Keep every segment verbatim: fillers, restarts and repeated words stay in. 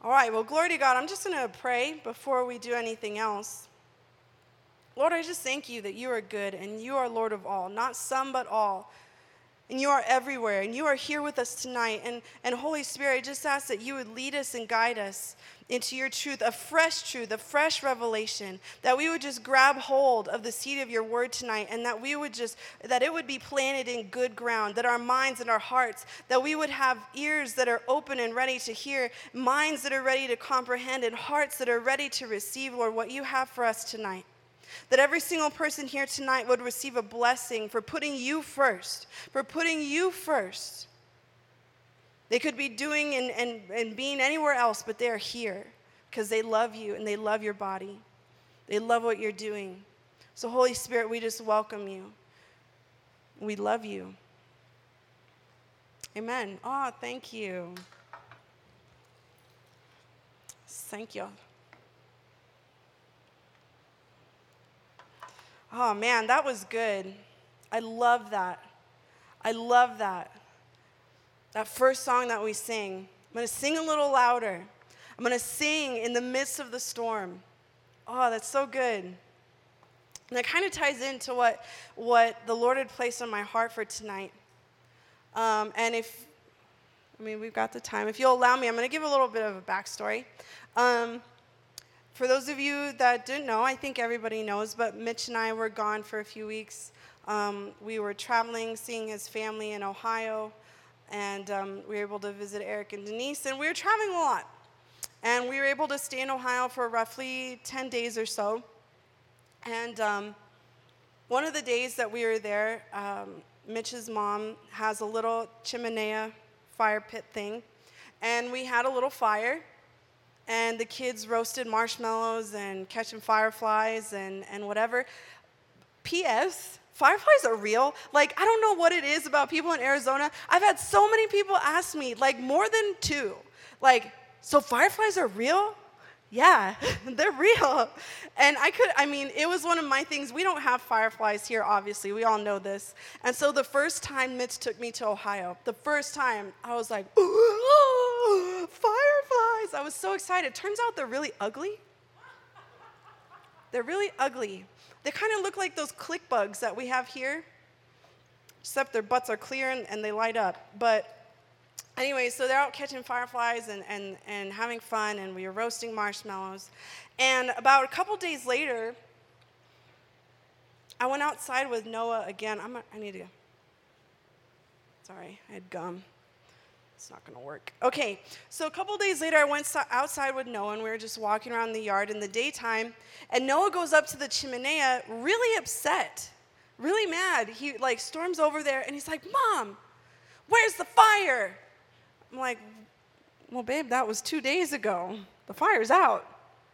All right, well, glory to God. I'm just going to pray before we do anything else. Lord, I just thank you that you are good and you are Lord of all, not some but all. And you are everywhere, and you are here with us tonight. And, and Holy Spirit, I just ask that you would lead us and guide us into your truth, a fresh truth, a fresh revelation, that we would just grab hold of the seed of your word tonight, and that we would just, that it would be planted in good ground, that our minds and our hearts, that we would have ears that are open and ready to hear, minds that are ready to comprehend, and hearts that are ready to receive, Lord, what you have for us tonight. That every single person here tonight would receive a blessing for putting you first, for putting you first. They could be doing and, and, and being anywhere else, but they are here because they love you and they love your body. They love what you're doing. So Holy Spirit, we just welcome you. We love you. Amen. Oh, thank you. Thank you. Oh, man, that was good. I love that. I love that. That first song that we sing. I'm going to sing a little louder. I'm going to sing in the midst of the storm. Oh, that's so good. And that kind of ties into what, what the Lord had placed on my heart for tonight. Um, and if, I mean, we've got the time. If you'll allow me, I'm going to give a little bit of a backstory. Um, For those of you that didn't know, I think everybody knows, but Mitch and I were gone for a few weeks. Um, we were traveling, seeing his family in Ohio, and um, we were able to visit Eric and Denise, and we were traveling a lot. And we were able to stay in Ohio for roughly ten days or so. And um, one of the days that we were there, um, Mitch's mom has a little chimenea fire pit thing, and we had a little fire. And the kids roasted marshmallows and catching fireflies and, and whatever. P S Fireflies are real. Like, I don't know what it is about people in Arizona. I've had so many people ask me, like more than two, like, so fireflies are real? Yeah, they're real. And I could, I mean, it was one of my things. We don't have fireflies here, obviously. We all know this. And so the first time Mitch took me to Ohio, the first time, I was like, ooh, fireflies. I was so excited. Turns out they're really ugly. They're really ugly. They kind of look like those click bugs that we have here, except their butts are clear and, and they light up. But anyway, so they're out catching fireflies and, and, and having fun, and we were roasting marshmallows. And about a couple days later, I went outside with Noah again. I'm, I need to, sorry, I had gum. It's not going to work. Okay, so a couple days later, I went so- outside with Noah, and we were just walking around the yard in the daytime, and Noah goes up to the chimenea really upset, really mad. He, like, storms over there, and he's like, Mom, where's the fire? I'm like, well, babe, that was two days ago. The fire's out.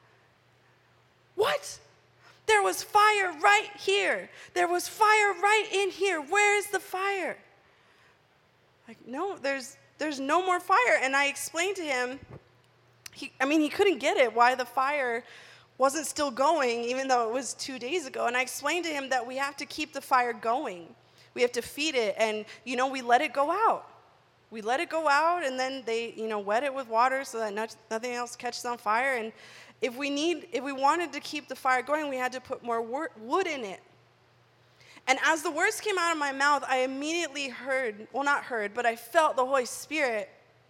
What? There was fire right here. There was fire right in here. Where is the fire? Like, no, there's there's no more fire. And I explained to him, he, I mean, he couldn't get it, why the fire wasn't still going, even though it was two days ago. And I explained to him that we have to keep the fire going. We have to feed it, and, you know, we let it go out. We let it go out, and then they, you know, wet it with water so that not, nothing else catches on fire. And if we need, if we wanted to keep the fire going, we had to put more wor- wood in it. And as the words came out of my mouth, I immediately heard, well, not heard, but I felt the Holy Spirit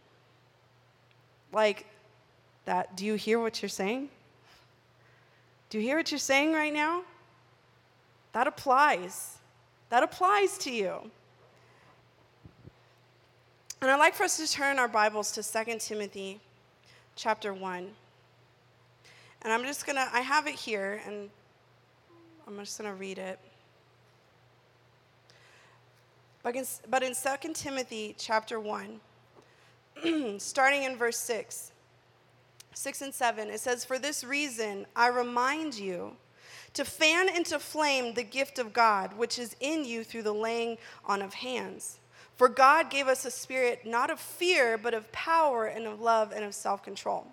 like that. Do you hear what you're saying? Do you hear what you're saying right now? That applies. That applies to you. And I'd like for us to turn our Bibles to Second Timothy chapter one. And I'm just going to, I have it here, and I'm just going to read it. But in, but in Second Timothy chapter one, starting in verse six, six and seven, it says, For this reason I remind you to fan into flame the gift of God, which is in you through the laying on of hands. For God gave us a spirit not of fear, but of power and of love and of self-control.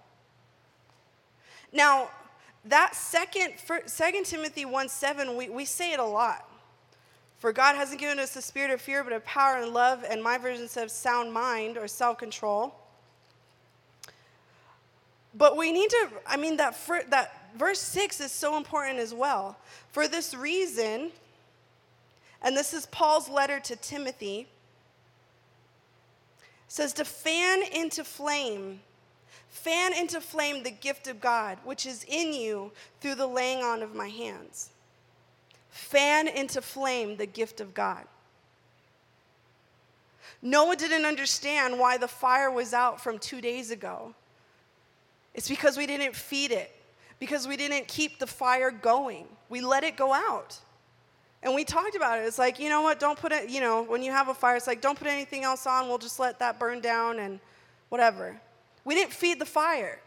Now, that second, Second Timothy one seven, we, we say it a lot. For God hasn't given us a spirit of fear, but of power and love, and my version says sound mind or self-control. But we need to, I mean, that, fir- that verse six is so important as well. For this reason, and this is Paul's letter to Timothy, says to fan into flame, fan into flame the gift of God, which is in you through the laying on of my hands. Fan into flame the gift of God. Noah didn't understand why the fire was out from two days ago. It's because we didn't feed it, because we didn't keep the fire going. We let it go out. And we talked about it. It's like, you know what, don't put it, you know, when you have a fire, it's like, don't put anything else on. We'll just let that burn down and whatever. We didn't feed the fire.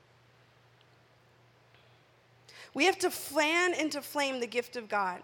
We have to fan into flame the gift of God.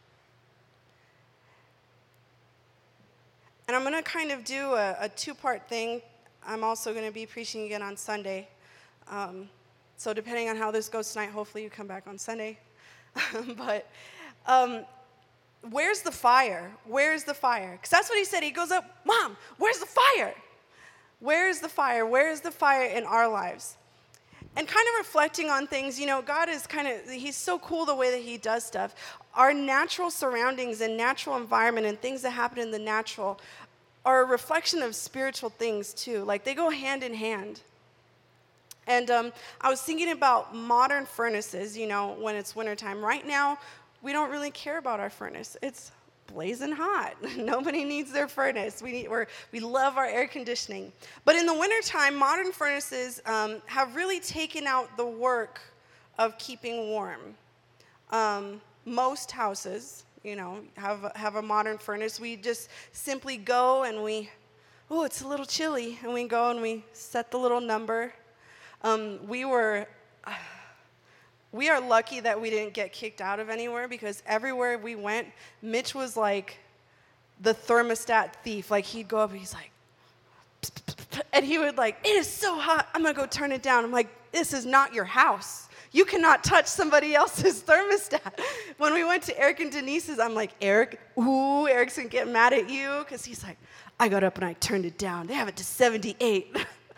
And I'm going to kind of do a, a two-part thing. I'm also going to be preaching again on Sunday. Um, so depending on how this goes tonight, hopefully you come back on Sunday. but um, where's the fire? Where's the fire? Because that's what he said. He goes up, Mom, where's the fire? Where's the fire? Where's the fire in our lives? And kind of reflecting on things, you know, God is kind of, he's so cool the way that he does stuff. Our natural surroundings and natural environment and things that happen in the natural are a reflection of spiritual things too. Like they go hand in hand. And um, I was thinking about modern furnaces, you know, when it's wintertime. Right now, we don't really care about our furnace. It's blazing hot. Nobody needs their furnace. We need, we're, we love our air conditioning. But in the wintertime, modern furnaces um, have really taken out the work of keeping warm. Um, most houses, you know, have, have a modern furnace. We just simply go and we, oh, it's a little chilly. And we go and we set the little number. Um, we were... Uh, We are lucky that we didn't get kicked out of anywhere because everywhere we went, Mitch was like the thermostat thief. Like he'd go up and he's like, pss, pss, pss, and he would like, it is so hot, I'm gonna go turn it down. I'm like, this is not your house. You cannot touch somebody else's thermostat. When we went to Eric and Denise's, I'm like, Eric, ooh, Eric's gonna get mad at you because he's like, I got up and I turned it down. They have it to seventy-eight.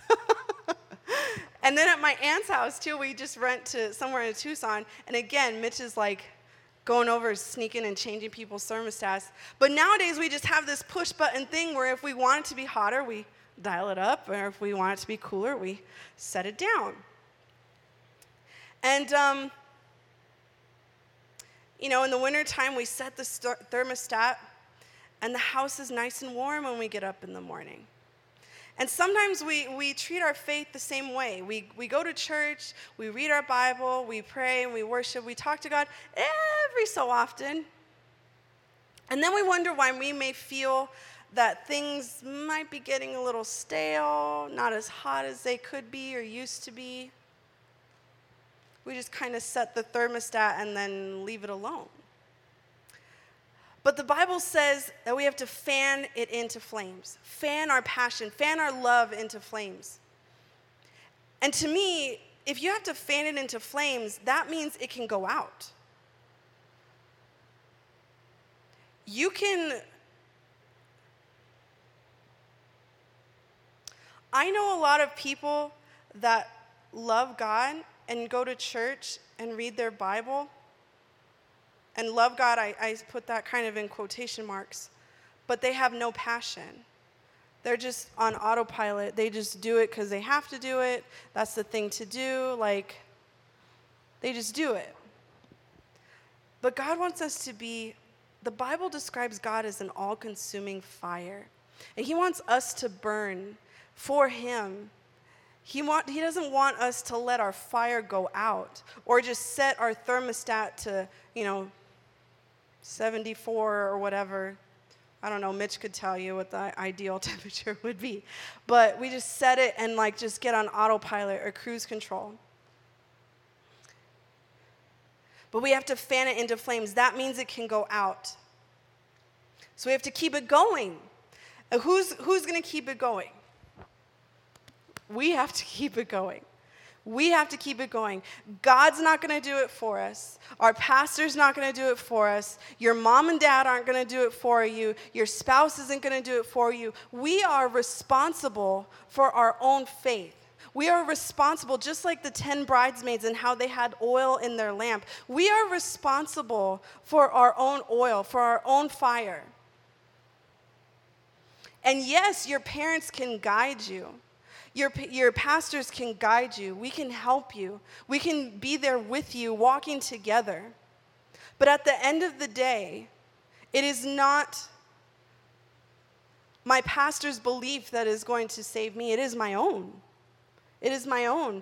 And then at my aunt's house, too, we just rent to somewhere in Tucson. And again, Mitch is like going over, sneaking and changing people's thermostats. But nowadays, we just have this push-button thing where if we want it to be hotter, we dial it up. Or if we want it to be cooler, we set it down. And, um, you know, in the wintertime, we set the st- thermostat, and the house is nice and warm when we get up in the morning. And sometimes we, we treat our faith the same way. We, we go to church, we read our Bible, we pray, we worship, we talk to God every so often. And then we wonder why we may feel that things might be getting a little stale, not as hot as they could be or used to be. We just kind of set the thermostat and then leave it alone. But the Bible says that we have to fan it into flames, fan our passion, fan our love into flames. And to me, if you have to fan it into flames, that means it can go out. You can, I know a lot of people that love God and go to church and read their Bible. And love God, I, I put that kind of in quotation marks. But they have no passion. They're just on autopilot. They just do it because they have to do it. That's the thing to do. Like, they just do it. But God wants us to be, the Bible describes God as an all-consuming fire. And he wants us to burn for him. He, want, he doesn't want us to let our fire go out or just set our thermostat to, you know, seventy-four or whatever. I don't know, Mitch could tell you what the ideal temperature would be. But we just set it and like just get on autopilot or cruise control. But we have to fan it into flames. That means it can go out. So we have to keep it going. And who's, who's going to keep it going? We have to keep it going. We have to keep it going. God's not going to do it for us. Our pastor's not going to do it for us. Your mom and dad aren't going to do it for you. Your spouse isn't going to do it for you. We are responsible for our own faith. We are responsible, just like the ten bridesmaids and how they had oil in their lamp. We are responsible for our own oil, for our own fire. And yes, your parents can guide you. Your, your pastors can guide you. We can help you. We can be there with you, walking together. But at the end of the day, it is not my pastor's belief that is going to save me. It is my own. It is my own.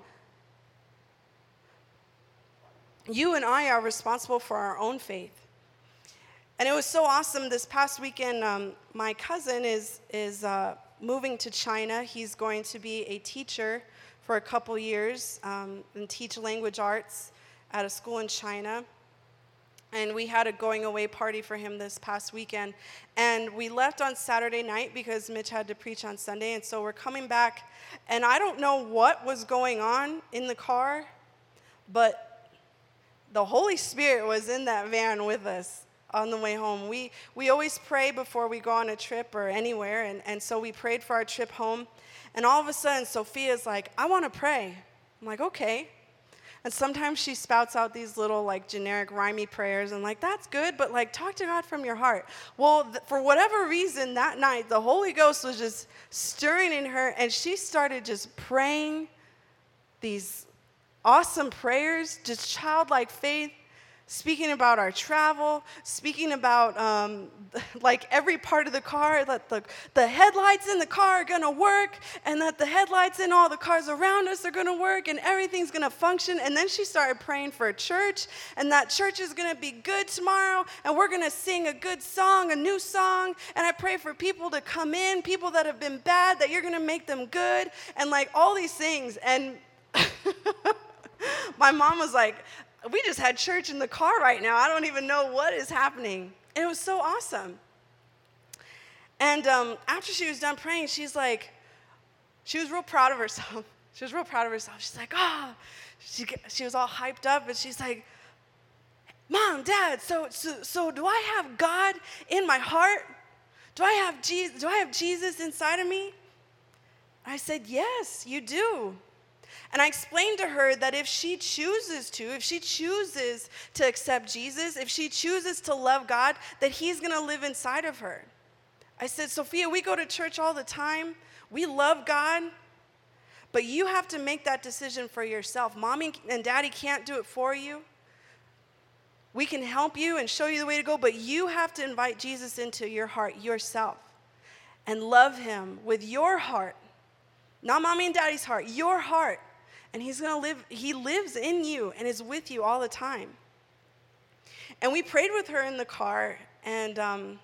You and I are responsible for our own faith. And it was so awesome this past weekend. Um, my cousin is, is uh, moving to China. He's going to be a teacher for a couple years um, and teach language arts at a school in China. And we had a going away party for him this past weekend. And we left on Saturday night because Mitch had to preach on Sunday. And so we're coming back. And I don't know what was going on in the car, but the Holy Spirit was in that van with us on the way home. We we always pray before we go on a trip or anywhere. And, and so we prayed for our trip home. And all of a sudden, Sophia's like, I want to pray. I'm like, okay. And sometimes she spouts out these little, like, generic, rhymey prayers. And, like, that's good, but, like, talk to God from your heart. Well, th- for whatever reason, that night, the Holy Ghost was just stirring in her, and she started just praying these awesome prayers, just childlike faith, speaking about our travel, speaking about, um, like, every part of the car, that the, the headlights in the car are going to work, and that the headlights in all the cars around us are going to work, and everything's going to function. And then she started praying for a church, and that church is going to be good tomorrow, and we're going to sing a good song, a new song. And I pray for people to come in, people that have been bad, that you're going to make them good, and, like, all these things. And my mom was like, we just had church in the car right now. I don't even know what is happening. And it was so awesome. And um, after she was done praying, she's like, she was real proud of herself. She was real proud of herself. She's like, ah, oh. she, she was all hyped up. And she's like, Mom, Dad, so, so, so do I have God in my heart? Do I have Jesus, do I have Jesus inside of me? I said, yes, you do. And I explained to her that if she chooses to, if she chooses to accept Jesus, if she chooses to love God, that he's going to live inside of her. I said, Sophia, we go to church all the time. We love God. But you have to make that decision for yourself. Mommy and Daddy can't do it for you. We can help you and show you the way to go, but you have to invite Jesus into your heart yourself and love him with your heart. Not Mommy and Daddy's heart, your heart. And he's going to live, he lives in you and is with you all the time. And we prayed with her in the car, and um,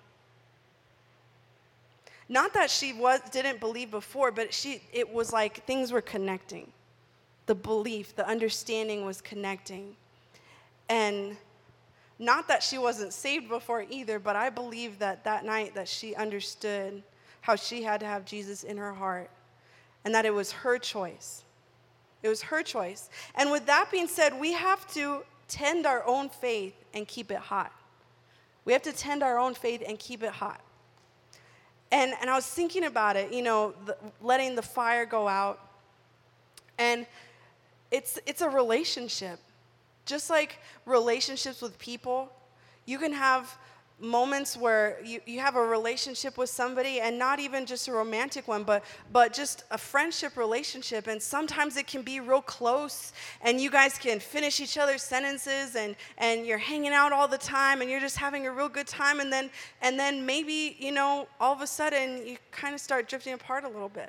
not that she was didn't believe before, but she it was like things were connecting. The belief, the understanding was connecting. And not that she wasn't saved before either, but I believe that that night that she understood how she had to have Jesus in her heart, and that it was her choice. It was her choice. And with that being said, we have to tend our own faith and keep it hot. We have to tend our own faith and keep it hot. And, and I was thinking about it, you know, the, letting the fire go out. And it's, it's a relationship. Just like relationships with people, you can have moments where you, you have a relationship with somebody, and not even just a romantic one, but but just a friendship relationship. And sometimes it can be real close, and you guys can finish each other's sentences, and and you're hanging out all the time, and you're just having a real good time. And then and then maybe, you know, all of a sudden you kind of start drifting apart a little bit.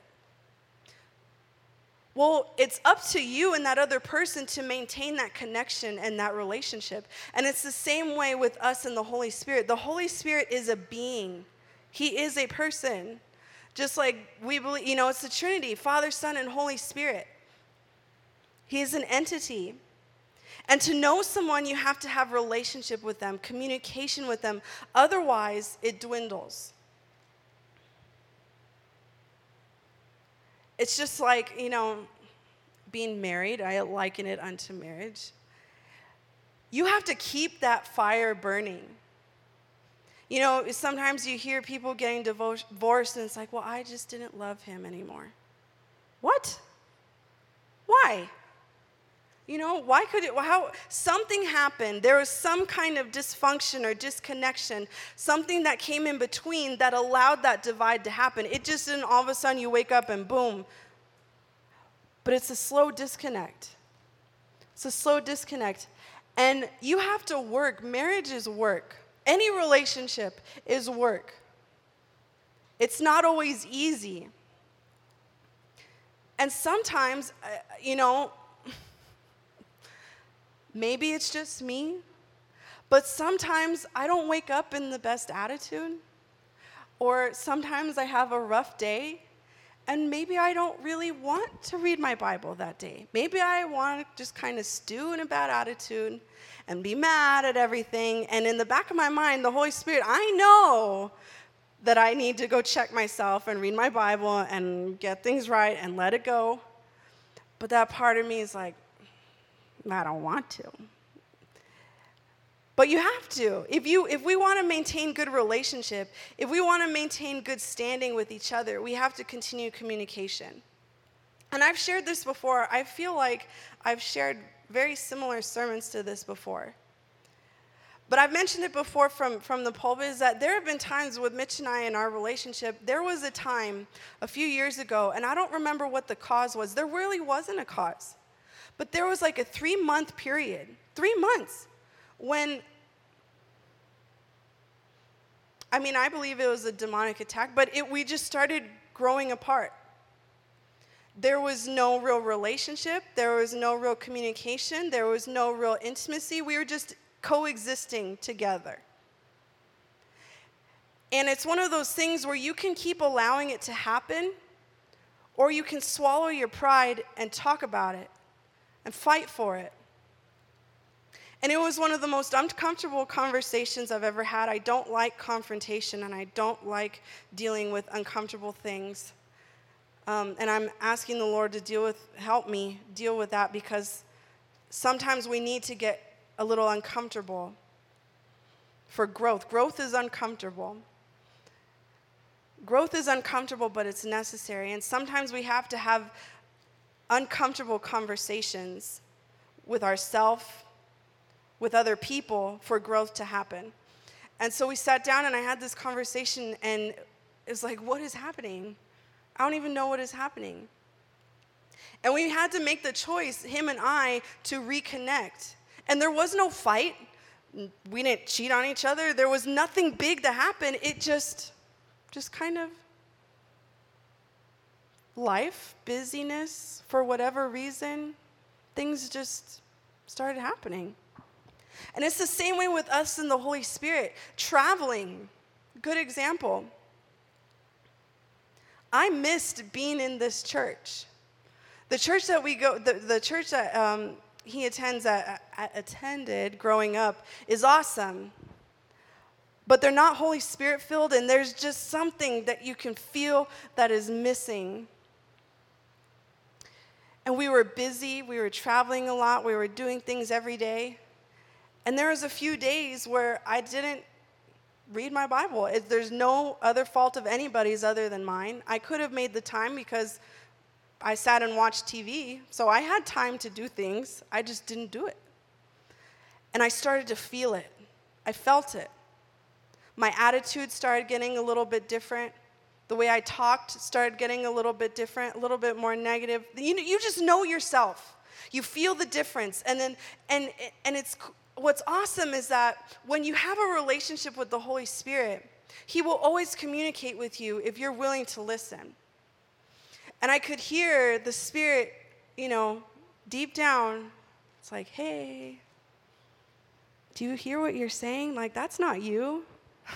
Well, it's up to you and that other person to maintain that connection and that relationship. And it's the same way with us and the Holy Spirit. The Holy Spirit is a being. He is a person. Just like we believe, you know, it's the Trinity, Father, Son, and Holy Spirit. He is an entity. And to know someone, you have to have relationship with them, communication with them. Otherwise, it dwindles. It's just like, you know, being married. I liken it unto marriage. You have to keep that fire burning. You know, sometimes you hear people getting divorced, and it's like, well, I just didn't love him anymore. What? Why? You know, why could it, how, something happened. There was some kind of dysfunction or disconnection, something that came in between that allowed that divide to happen. It just didn't all of a sudden you wake up and boom. But it's a slow disconnect. It's a slow disconnect. And you have to work. Marriage is work. Any relationship is work. It's not always easy. And sometimes, uh, you know, maybe it's just me, but sometimes I don't wake up in the best attitude, or sometimes I have a rough day, and maybe I don't really want to read my Bible that day. Maybe I want to just kind of stew in a bad attitude and be mad at everything, and in the back of my mind, the Holy Spirit, I know that I need to go check myself and read my Bible and get things right and let it go, but that part of me is like, I don't want to. But you have to. If you if we want to maintain good relationship, if we want to maintain good standing with each other, we have to continue communication. And I've shared this before. I feel like I've shared very similar sermons to this before. But I've mentioned it before from, from the pulpit, is that there have been times with Mitch and I in our relationship, there was a time a few years ago, and I don't remember what the cause was. There really wasn't a cause. But there was like a three-month period, three months, when, I mean, I believe it was a demonic attack, but it, we just started growing apart. There was no real relationship. There was no real communication. There was no real intimacy. We were just coexisting together. And it's one of those things where you can keep allowing it to happen, or you can swallow your pride and talk about it and fight for it. And it was one of the most uncomfortable conversations I've ever had. I don't like confrontation, and I don't like dealing with uncomfortable things. Um, and I'm asking the Lord to deal with, help me deal with that, because sometimes we need to get a little uncomfortable for growth. Growth is uncomfortable. Growth is uncomfortable, but it's necessary. And sometimes we have to have uncomfortable conversations with ourselves, with other people, for growth to happen. And so we sat down and I had this conversation, and it's like, what is happening? I don't even know what is happening. And we had to make the choice, him and I, to reconnect. And there was no fight. We didn't cheat on each other. There was nothing big that happened. It just, just kind of life, busyness, for whatever reason, things just started happening. And it's the same way with us and the Holy Spirit. Traveling, good example. I missed being in this church. The church that we go, the, the church that um, he attends, uh, attended growing up is awesome. But they're not Holy Spirit filled, and there's just something that you can feel that is missing. And we were busy, we were traveling a lot, we were doing things every day. And there was a few days where I didn't read my Bible. It, there's no other fault of anybody's other than mine. I could have made the time because I sat and watched T V, so I had time to do things. I just didn't do it. And I started to feel it. I felt it. My attitude started getting a little bit different. The way I talked started getting a little bit different, a little bit more negative. You, you just know yourself. You feel the difference. And then, and, and it's, what's awesome is that when you have a relationship with the Holy Spirit, he will always communicate with you if you're willing to listen. And I could hear the Spirit, you know, deep down, it's like, hey, do you hear what you're saying? Like, that's not you.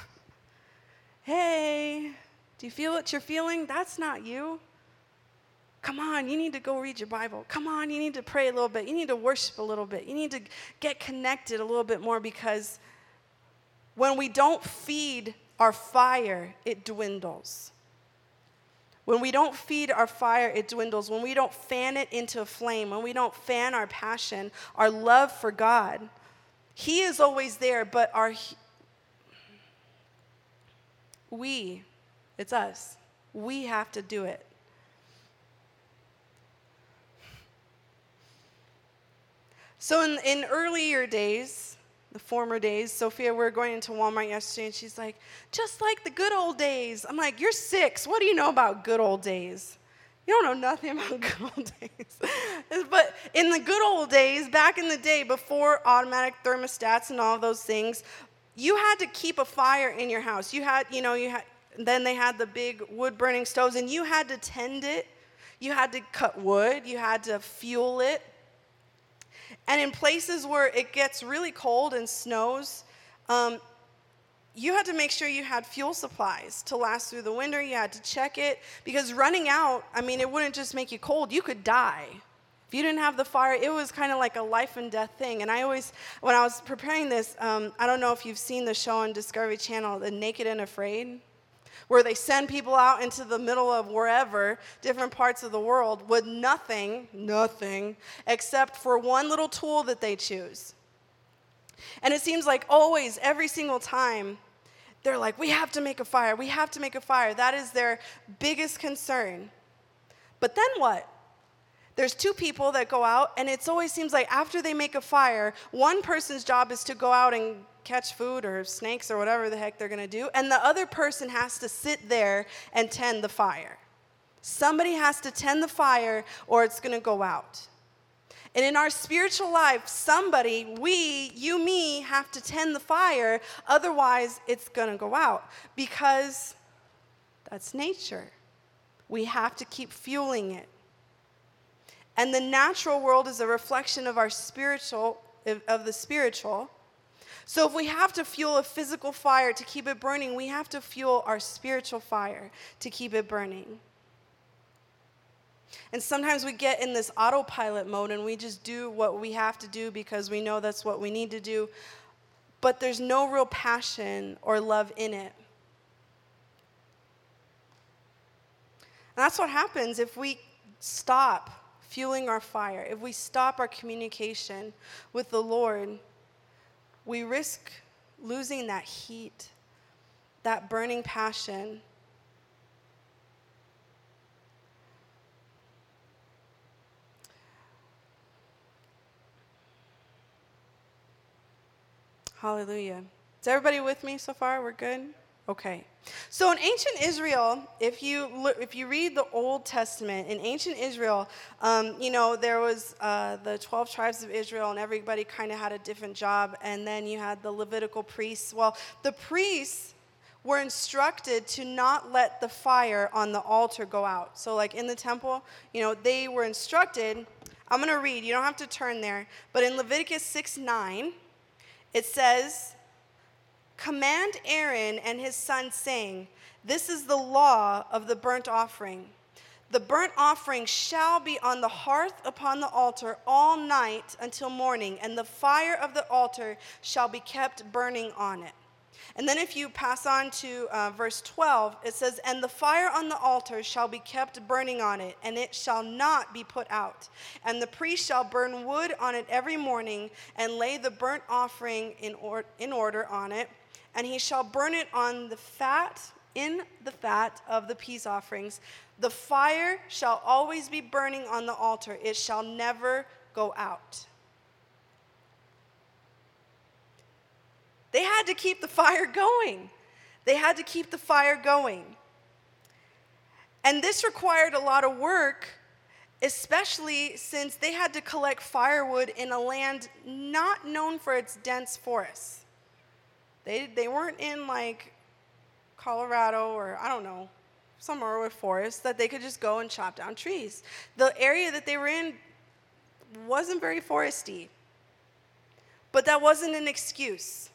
Hey, do you feel what you're feeling? That's not you. Come on, you need to go read your Bible. Come on, you need to pray a little bit. You need to worship a little bit. You need to get connected a little bit more, because when we don't feed our fire, it dwindles. When we don't feed our fire, it dwindles. When we don't fan it into a flame, when we don't fan our passion, our love for God, he is always there, but our we, it's us. We have to do it. So in, in earlier days, the former days, Sophia, we were going into Walmart yesterday, and she's like, just like the good old days. I'm like, you're six. What do you know about good old days? You don't know nothing about good old days. But in the good old days, back in the day, before automatic thermostats and all of those things, you had to keep a fire in your house. You had, you know, you had, then they had the big wood-burning stoves, and you had to tend it. You had to cut wood. You had to fuel it. And in places where it gets really cold and snows, um, you had to make sure you had fuel supplies to last through the winter. You had to check it, because running out, I mean, it wouldn't just make you cold. You could die. If you didn't have the fire, it was kind of like a life and death thing. And I always, when I was preparing this, um, I don't know if you've seen the show on Discovery Channel, The Naked and Afraid, where they send people out into the middle of wherever, different parts of the world, with nothing, nothing, except for one little tool that they choose. And it seems like always, every single time, they're like, we have to make a fire, we have to make a fire. That is their biggest concern. But then what? There's two people that go out, and it always seems like after they make a fire, one person's job is to go out and catch food or snakes or whatever the heck they're going to do, and the other person has to sit there and tend the fire. Somebody has to tend the fire, or it's going to go out. And in our spiritual life, somebody, we, you, me, have to tend the fire, otherwise it's going to go out, because that's nature. We have to keep fueling it. And the natural world is a reflection of our spiritual, of the spiritual. So if we have to fuel a physical fire to keep it burning, we have to fuel our spiritual fire to keep it burning. And sometimes we get in this autopilot mode and we just do what we have to do because we know that's what we need to do, but there's no real passion or love in it. And that's what happens if we stop fueling our fire. If we stop our communication with the Lord, we risk losing that heat, that burning passion. Hallelujah. Is everybody with me so far? We're good? Okay. So in ancient Israel, if you look, if you read the Old Testament, in ancient Israel, um, you know, there was uh, the twelve tribes of Israel, and everybody kind of had a different job. And then you had the Levitical priests. Well, the priests were instructed to not let the fire on the altar go out. So like in the temple, you know, they were instructed. I'm going to read. You don't have to turn there. But in Leviticus six nine, it says, "Command Aaron and his sons, saying, this is the law of the burnt offering. The burnt offering shall be on the hearth upon the altar all night until morning, and the fire of the altar shall be kept burning on it." And then if you pass on to uh, verse twelve, it says, "And the fire on the altar shall be kept burning on it, and it shall not be put out. And the priest shall burn wood on it every morning, and lay the burnt offering in, or- in order on it. And he shall burn it on the fat, in the fat of the peace offerings. The fire shall always be burning on the altar. It shall never go out." They had to keep the fire going. They had to keep the fire going. And this required a lot of work, especially since they had to collect firewood in a land not known for its dense forests. They, they weren't in like Colorado or, I don't know, somewhere with forests that they could just go and chop down trees. The area that they were in wasn't very foresty. But that wasn't an excuse.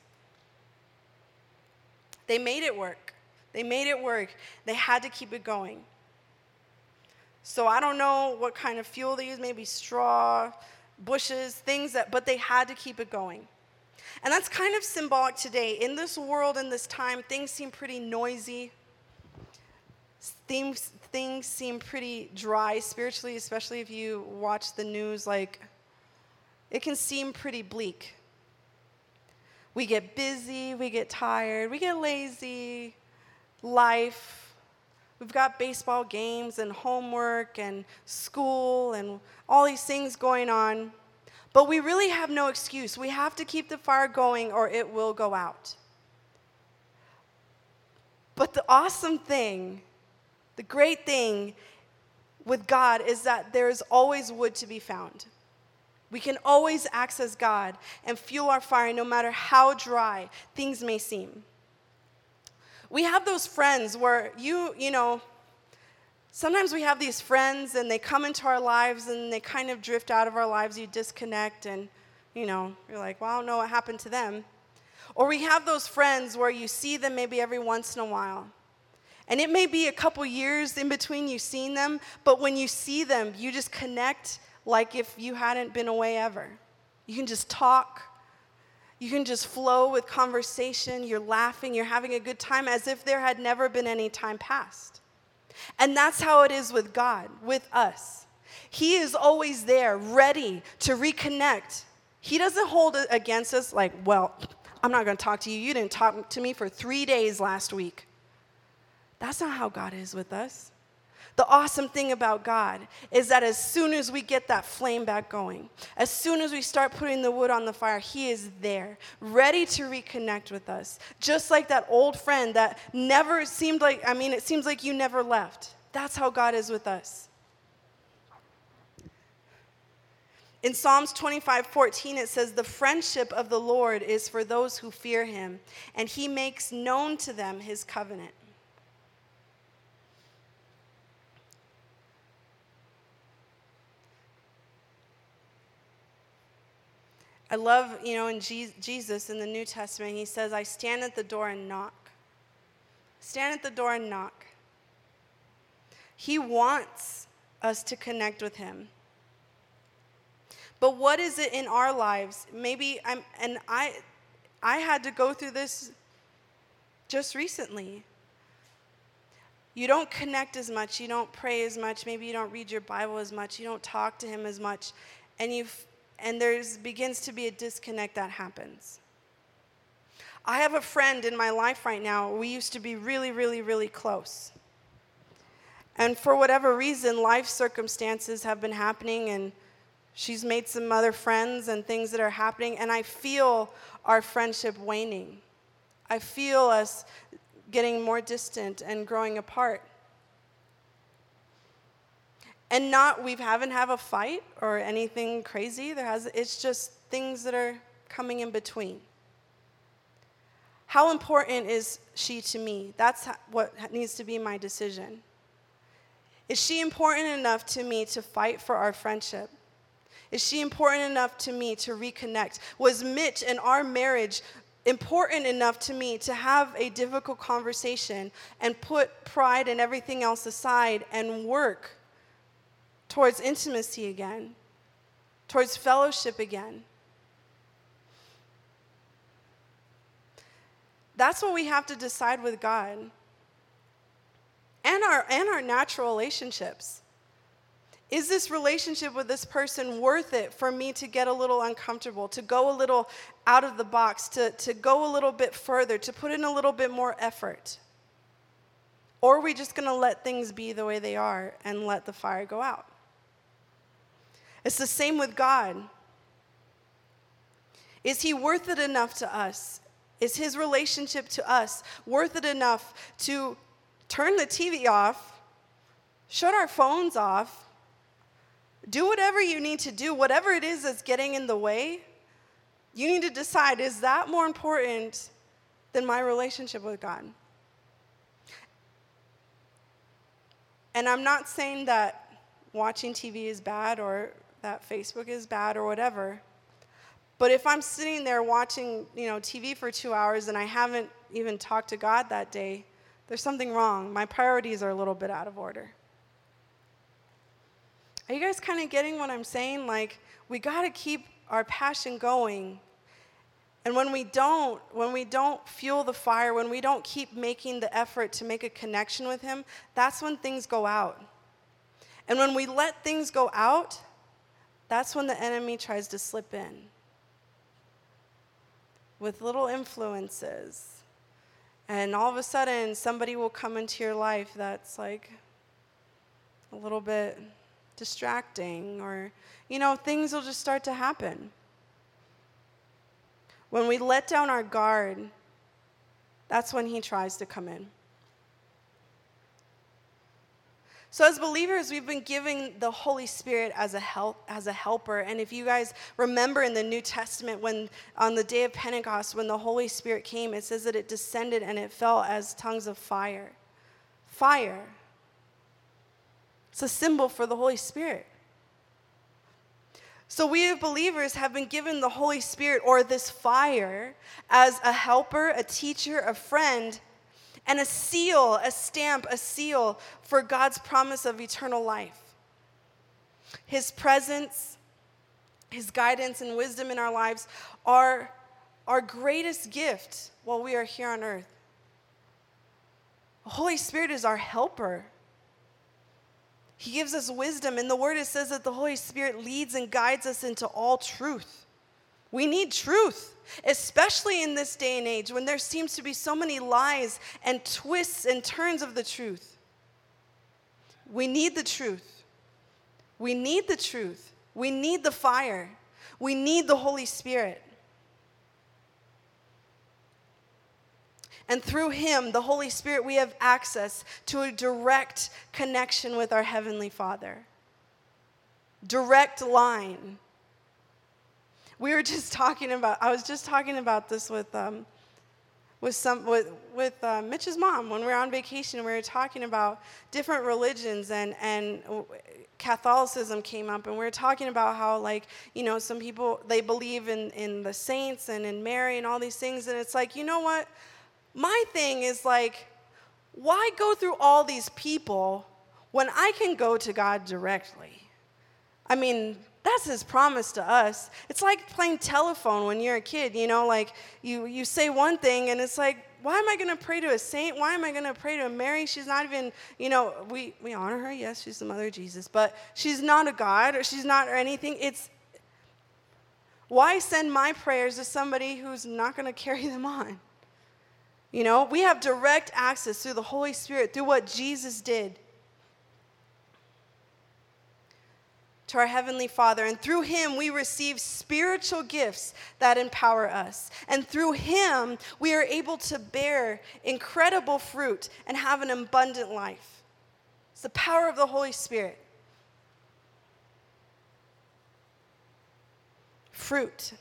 They made it work. They made it work. They had to keep it going. So I don't know what kind of fuel they used, maybe straw, bushes, things that, but they had to keep it going. And that's kind of symbolic today. In this world, in this time, things seem pretty noisy. Things, things seem pretty dry spiritually, especially if you watch the news. Like, it can seem pretty bleak. We get busy, we get tired, we get lazy, life. We've got baseball games and homework and school and all these things going on. But we really have no excuse. We have to keep the fire going or it will go out. But the awesome thing, the great thing with God is that there is always wood to be found. We can always access God and fuel our fire no matter how dry things may seem. We have those friends where you, you know, sometimes we have these friends and they come into our lives and they kind of drift out of our lives. You disconnect and, you know, you're like, well, I don't know what happened to them. Or we have those friends where you see them maybe every once in a while. And it may be a couple years in between you seeing them, but when you see them, you just connect like if you hadn't been away ever. You can just talk. You can just flow with conversation. You're laughing. You're having a good time as if there had never been any time past. And that's how it is with God, with us. He is always there, ready to reconnect. He doesn't hold it against us like, well, I'm not going to talk to you. You didn't talk to me for three days last week. That's not how God is with us. The awesome thing about God is that as soon as we get that flame back going, as soon as we start putting the wood on the fire, He is there, ready to reconnect with us. Just like that old friend that never seemed like, I mean, it seems like you never left. That's how God is with us. In Psalms twenty-five fourteen, it says, "The friendship of the Lord is for those who fear Him, and He makes known to them His covenant." I love, you know, in Jesus in the New Testament, He says, I stand at the door and knock. Stand at the door and knock. He wants us to connect with Him. But what is it in our lives? Maybe I'm, and I, I had to go through this just recently. You don't connect as much. You don't pray as much. Maybe you don't read your Bible as much. You don't talk to Him as much. And you've And there's begins to be a disconnect that happens. I have a friend in my life right now. We used to be really, really, really close. And for whatever reason, life circumstances have been happening, and she's made some other friends and things that are happening, and I feel our friendship waning. I feel us getting more distant and growing apart. And not, we haven't had a fight or anything crazy. There has, it's just things that are coming in between. How important is she to me? That's what needs to be my decision. Is she important enough to me to fight for our friendship? Is she important enough to me to reconnect? Was Mitch and our marriage important enough to me to have a difficult conversation and put pride and everything else aside and work towards intimacy again, towards fellowship again? That's what we have to decide with God. And our, and our natural relationships. Is this relationship with this person worth it for me to get a little uncomfortable, to go a little out of the box, to, to go a little bit further, to put in a little bit more effort? Or are we just going to let things be the way they are and let the fire go out? It's the same with God. Is He worth it enough to us? Is His relationship to us worth it enough to turn the T V off, shut our phones off, do whatever you need to do, whatever it is that's getting in the way? You need to decide, is that more important than my relationship with God? And I'm not saying that watching T V is bad or that Facebook is bad or whatever. But if I'm sitting there watching, you know, T V for two hours and I haven't even talked to God that day, there's something wrong. My priorities are a little bit out of order. Are you guys kind of getting what I'm saying? Like, we got to keep our passion going. And when we don't, when we don't fuel the fire, when we don't keep making the effort to make a connection with Him, that's when things go out. And when we let things go out, that's when the enemy tries to slip in with little influences. And all of a sudden, somebody will come into your life that's like a little bit distracting, or, you know, things will just start to happen. When we let down our guard, that's when he tries to come in. So as believers, we've been giving the Holy Spirit as a help, as a helper. And if you guys remember in the New Testament, when on the day of Pentecost, when the Holy Spirit came, it says that it descended and it fell as tongues of fire. Fire. It's a symbol for the Holy Spirit. So we as believers have been given the Holy Spirit, or this fire, as a helper, a teacher, a friend, and a seal, a stamp, a seal for God's promise of eternal life. His presence, his guidance and wisdom in our lives are our greatest gift while we are here on earth. The Holy Spirit is our helper. He gives us wisdom. In the Word, it says that the Holy Spirit leads and guides us into all truth. We need truth, especially in this day and age when there seems to be so many lies and twists and turns of the truth. We need the truth. We need the truth. We need the fire. We need the Holy Spirit. And through him, the Holy Spirit, we have access to a direct connection with our Heavenly Father. Direct line. We were just talking about, I was just talking about this with um, with some with with uh, Mitch's mom when we were on vacation. We were talking about different religions, and and Catholicism came up, and we were talking about how, like, you know, some people, they believe in in the saints and in Mary and all these things, and it's like, you know what? My thing is, like, why go through all these people when I can go to God directly? I mean, that's his promise to us. It's like playing telephone when you're a kid, you know, like you, you say one thing and it's like, why am I going to pray to a saint? Why am I going to pray to a Mary? She's not even, you know, we, we honor her. Yes, she's the mother of Jesus, but she's not a God, or she's not or anything. It's, why send my prayers to somebody who's not going to carry them on? You know, we have direct access through the Holy Spirit, through what Jesus did, to our Heavenly Father. And through him, we receive spiritual gifts that empower us. And through him, we are able to bear incredible fruit and have an abundant life. It's the power of the Holy Spirit. Fruit.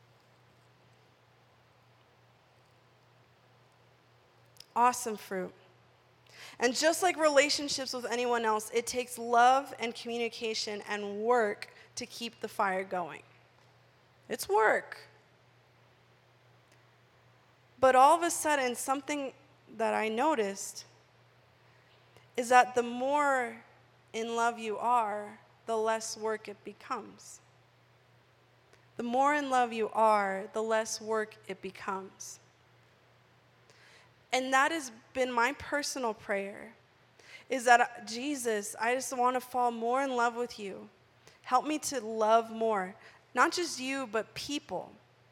Awesome fruit. And just like relationships with anyone else, it takes love and communication and work to keep the fire going. It's work. But all of a sudden, something that I noticed is that the more in love you are, the less work it becomes. The more in love you are, the less work it becomes. And that has been my personal prayer, is that, Jesus, I just want to fall more in love with you. Help me to love more, not just you, but people.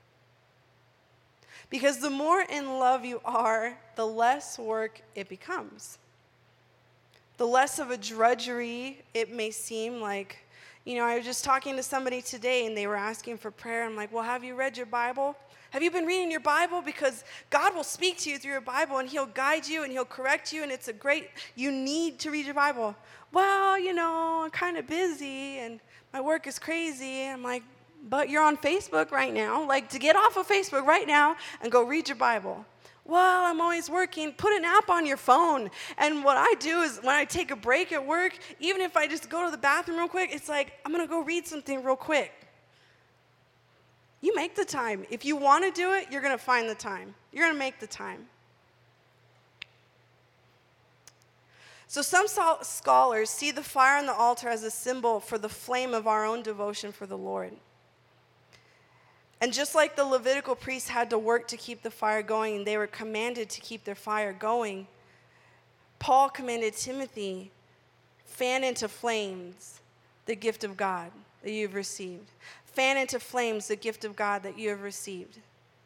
Because the more in love you are, the less work it becomes. The less of a drudgery it may seem like. You know, I was just talking to somebody today, and they were asking for prayer. I'm like, well, have you read your Bible? Have you been reading your Bible? Because God will speak to you through your Bible, and he'll guide you, and he'll correct you, and it's a great, you need to read your Bible. Well, you know, I'm kind of busy, and my work is crazy. I'm like, but you're on Facebook right now. Like, to get off of Facebook right now and go read your Bible. Well, I'm always working. Put an app on your phone. And what I do is when I take a break at work, even if I just go to the bathroom real quick, it's like, I'm going to go read something real quick. You make the time. If you want to do it, you're going to find the time. You're going to make the time. So some scholars see the fire on the altar as a symbol for the flame of our own devotion for the Lord. And just like the Levitical priests had to work to keep the fire going, and they were commanded to keep their fire going, Paul commanded Timothy, fan into flames the gift of God that you've received. Fan into flames the gift of God that you have received.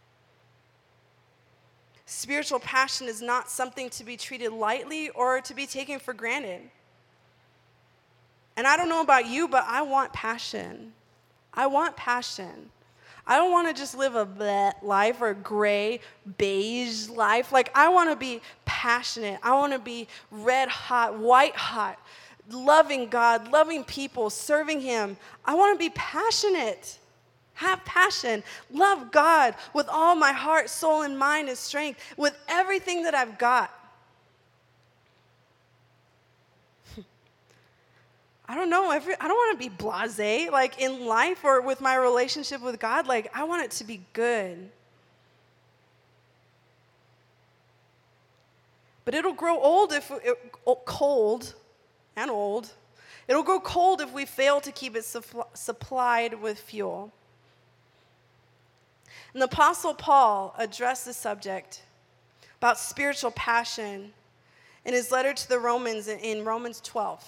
Spiritual passion is not something to be treated lightly or to be taken for granted. And I don't know about you, but I want passion. I want passion. I don't want to just live a bleh life or a gray, beige life. Like, I want to be passionate. I want to be red hot, white hot, loving God, loving people, serving Him. I want to be passionate. Have passion. Love God with all my heart, soul, and mind and strength, with everything that I've got. I don't know, every, I don't want to be blasé, like in life or with my relationship with God. Like, I want it to be good. But it'll grow old if, it, cold and old. It'll grow cold if we fail to keep it su- supplied with fuel. And the Apostle Paul addressed the subject about spiritual passion in his letter to the Romans in Romans twelve.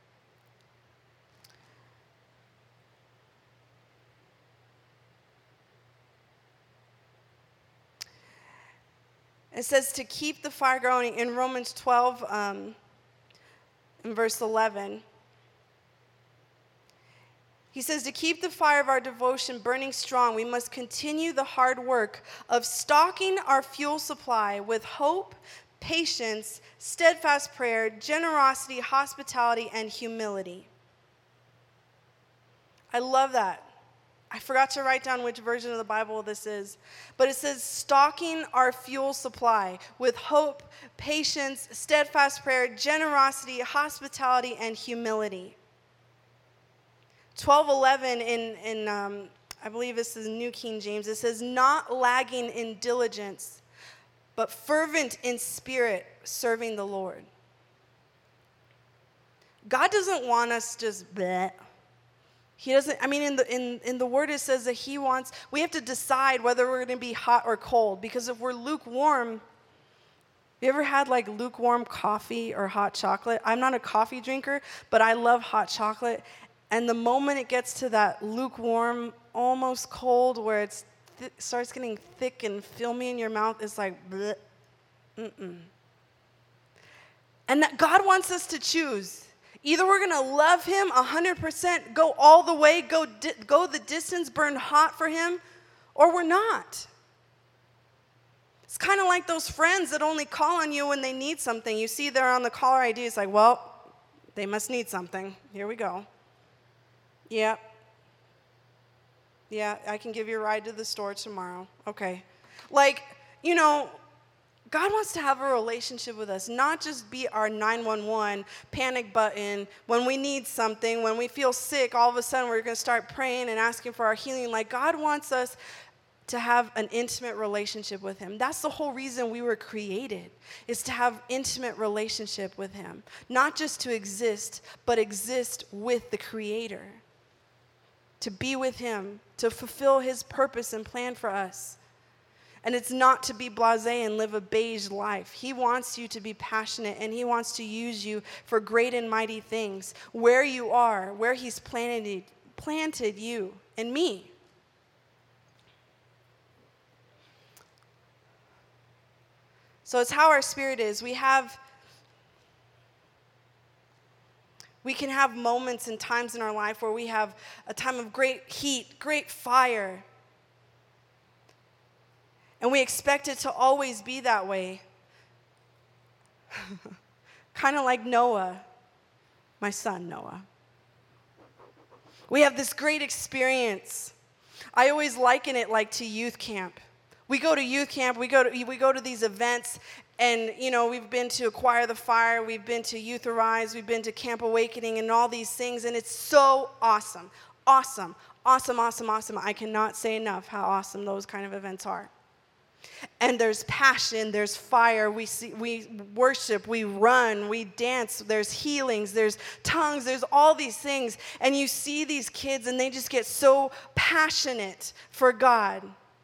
It says to keep the fire going in Romans twelve, um, in verse eleven. He says to keep the fire of our devotion burning strong, we must continue the hard work of stocking our fuel supply with hope, patience, steadfast prayer, generosity, hospitality, and humility. I love that. I forgot to write down which version of the Bible this is, but it says stocking our fuel supply with hope, patience, steadfast prayer, generosity, hospitality, and humility. twelve eleven in, in um, I believe this is New King James, it says, not lagging in diligence, but fervent in spirit, serving the Lord. God doesn't want us just bleh. He doesn't, I mean, in the in, in the word it says that he wants, we have to decide whether we're going to be hot or cold, because if we're lukewarm, you ever had like lukewarm coffee or hot chocolate? I'm not a coffee drinker, but I love hot chocolate. And the moment it gets to that lukewarm, almost cold, where it th- starts getting thick and filmy in your mouth, it's like, bleh, mm-mm. And that God wants us to choose. Either we're going to love Him one hundred percent, go all the way, go, di- go the distance, burn hot for Him, or we're not. It's kind of like those friends that only call on you when they need something. You see they're on the caller I D, it's like, well, they must need something. Here we go. Yeah. Yeah, I can give you a ride to the store tomorrow. Okay. Like, you know, God wants to have a relationship with us, not just be our nine one one panic button when we need something, when we feel sick, all of a sudden we're going to start praying and asking for our healing. Like, God wants us to have an intimate relationship with Him. That's the whole reason we were created, is to have intimate relationship with Him. Not just to exist, but exist with the Creator. To be with Him, to fulfill His purpose and plan for us. And it's not to be blasé and live a beige life. He wants you to be passionate, and He wants to use you for great and mighty things. Where you are, where He's planted, planted you and me. So it's how our spirit is. We have, we can have moments and times in our life where we have a time of great heat, great fire. And we expect it to always be that way. Kind of like Noah, my son Noah. We have this great experience. I always liken it like to youth camp. We go to youth camp, we go to, we go to these events, and, you know, we've been to Acquire the Fire, we've been to Youth Arise, we've been to Camp Awakening, and all these things, and it's so awesome. Awesome, awesome, awesome, awesome. I cannot say enough how awesome those kind of events are. And there's passion, there's fire, we see, we worship, we run, we dance, there's healings, there's tongues, there's all these things. And you see these kids and they just get so passionate for God.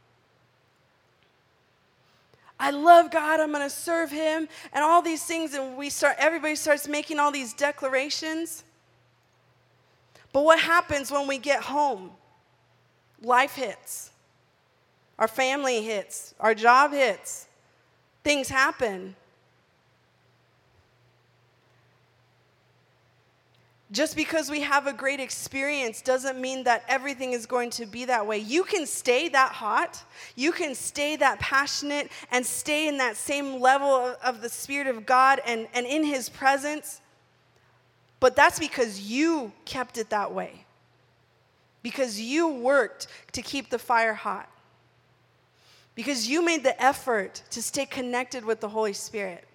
I love God, I'm going to serve Him, and all these things, and we start, everybody starts making all these declarations. But what happens when we get home? Life hits. Our family hits. Our job hits. Things happen. Just because we have a great experience doesn't mean that everything is going to be that way. You can stay that hot. You can stay that passionate and stay in that same level of, of the Spirit of God and, and in His presence. But that's because you kept it that way. Because you worked to keep the fire hot. Because you made the effort to stay connected with the Holy Spirit.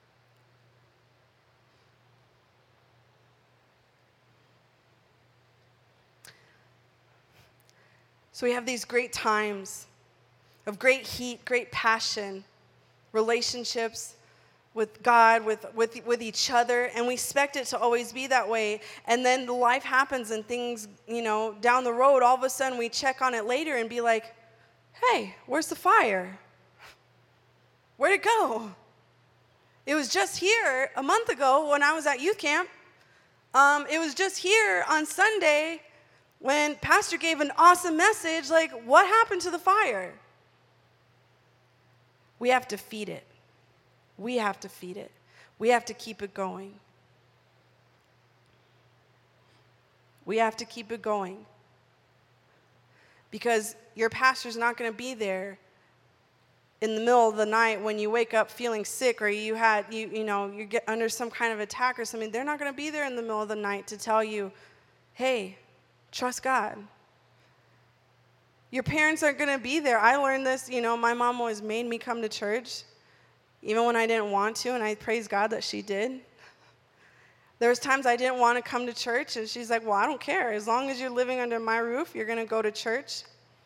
So we have these great times of great heat, great passion, relationships with God, with, with, with each other, and we expect it to always be that way. And then life happens and things, you know, down the road, all of a sudden we check on it later and be like, hey, where's the fire? Where'd it go? It was just here a month ago when I was at youth camp. Um, it was just here on Sunday when Pastor gave an awesome message. Like, what happened to the fire? We have to feed it. We have to feed it. We have to keep it going. We have to keep it going. Because your pastor's not going to be there in the middle of the night when you wake up feeling sick or you had you you know you get under some kind of attack or something. They're not going to be there in the middle of the night to tell you, hey, trust God. Your parents aren't going to be there. I learned this, you know, my mom always made me come to church, even when I didn't want to, and I praise God that she did. There was times I didn't want to come to church, and she's like, well, I don't care. As long as you're living under my roof, you're going to go to church.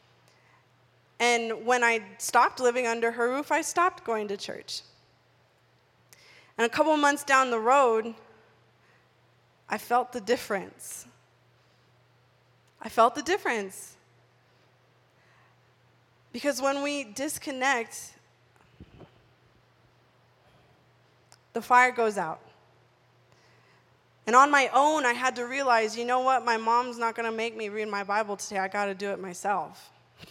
And when I stopped living under her roof, I stopped going to church. And a couple months down the road, I felt the difference. I felt the difference. Because when we disconnect, the fire goes out. And on my own, I had to realize, you know what? My mom's not going to make me read my Bible today. I got to do it myself.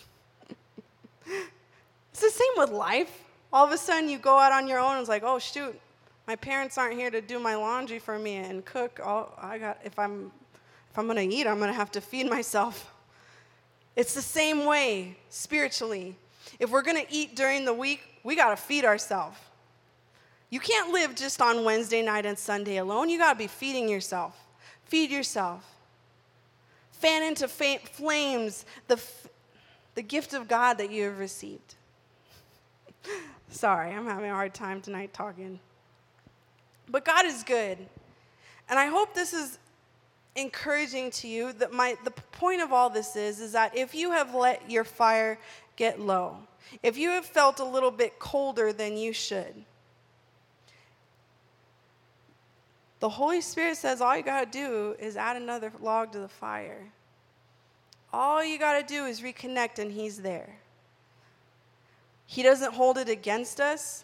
It's the same with life. All of a sudden, you go out on your own and it's like, oh, shoot, my parents aren't here to do my laundry for me and cook. All I got, if I'm, if I'm going to eat, I'm going to have to feed myself. It's the same way spiritually. If we're going to eat during the week, we got to feed ourselves. You can't live just on Wednesday night and Sunday alone. You got to be feeding yourself. Feed yourself. Fan into fa- flames the, f- the gift of God that you have received. Sorry, I'm having a hard time tonight talking. But God is good. And I hope this is encouraging to you. That my the point of all this is, is that if you have let your fire get low, if you have felt a little bit colder than you should, the Holy Spirit says all you got to do is add another log to the fire. All you got to do is reconnect and He's there. He doesn't hold it against us.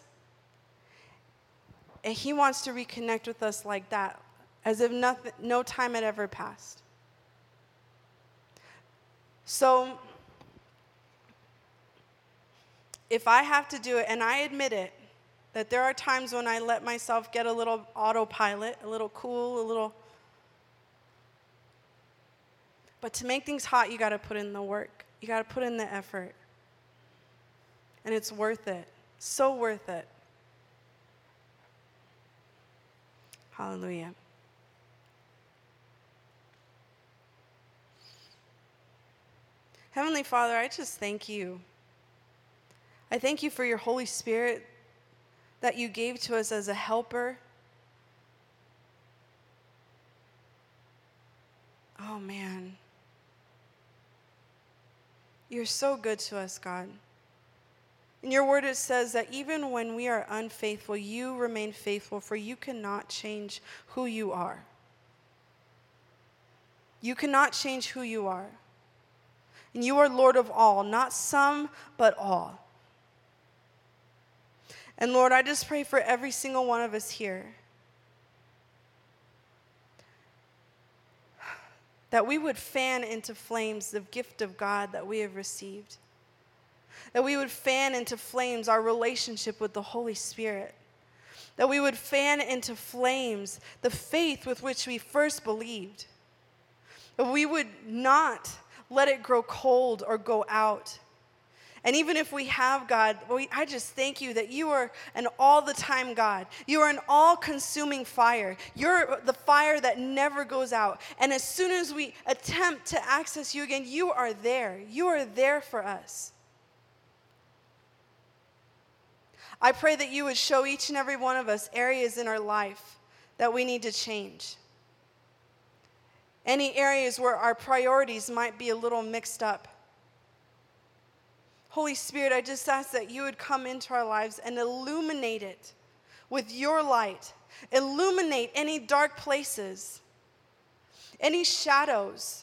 And He wants to reconnect with us like that, as if nothing, no time had ever passed. So, if I have to do it, and I admit it, that there are times when I let myself get a little autopilot, a little cool, a little... But to make things hot, you got to put in the work. You got to put in the effort. And it's worth it. So worth it. Hallelujah. Heavenly Father, I just thank you. I thank you for your Holy Spirit that you gave to us as a helper. Oh, man. You're so good to us, God. In your word, it says that even when we are unfaithful, you remain faithful, for you cannot change who you are. You cannot change who you are. And you are Lord of all, not some, but all. And Lord, I just pray for every single one of us here that we would fan into flames the gift of God that we have received. That we would fan into flames our relationship with the Holy Spirit. that we would fan into flames the faith with which we first believed. That we would not let it grow cold or go out. And even if we have, God, we, I just thank you that you are an all-the-time God. You are an all-consuming fire. You're the fire that never goes out. And as soon as we attempt to access you again, you are there. You are there for us. I pray that you would show each and every one of us areas in our life that we need to change. Any areas where our priorities might be a little mixed up. Holy Spirit, I just ask that you would come into our lives and illuminate it with your light. Illuminate any dark places, any shadows.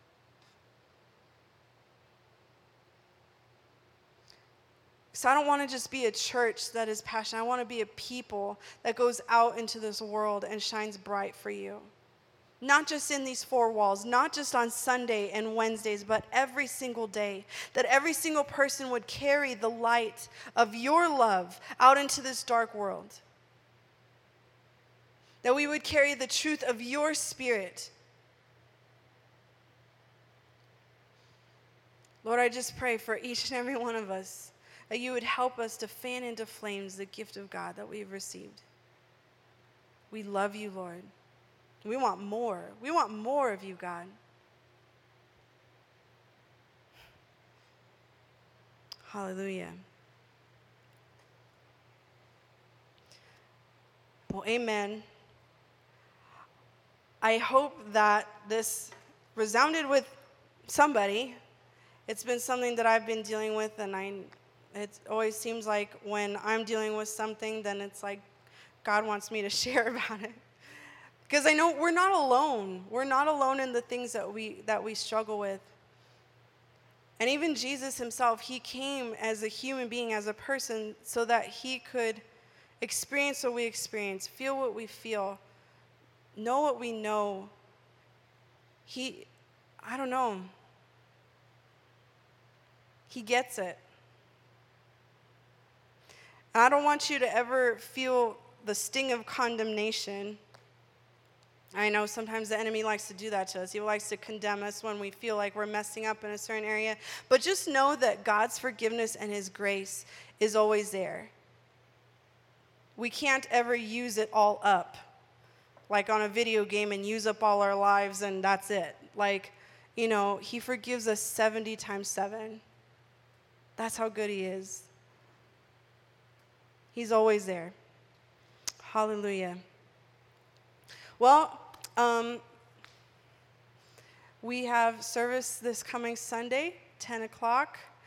So I don't want to just be a church that is passionate. I want to be a people that goes out into this world and shines bright for you. Not just in these four walls, not just on Sunday and Wednesdays, but every single day. That every single person would carry the light of your love out into this dark world. That we would carry the truth of your Spirit. Lord, I just pray for each and every one of us that you would help us to fan into flames the gift of God that we've received. We love you, Lord. We want more. We want more of you, God. Hallelujah. Well, amen. I hope that this resounded with somebody. It's been something that I've been dealing with, and I, it always seems like when I'm dealing with something, then it's like God wants me to share about it. Because I know we're not alone. We're not alone in the things that we that we struggle with. And even Jesus himself, he came as a human being, as a person, so that he could experience what we experience, feel what we feel, know what we know. He, I don't know. He gets it. And I don't want you to ever feel the sting of condemnation. I know sometimes the enemy likes to do that to us. He likes to condemn us when we feel like we're messing up in a certain area. But just know that God's forgiveness and his grace is always there. We can't ever use it all up, like on a video game, and use up all our lives and that's it. Like, you know, he forgives us seventy times seven. That's how good he is. He's always there. Hallelujah. Well, um, we have service this coming Sunday, ten o'clock.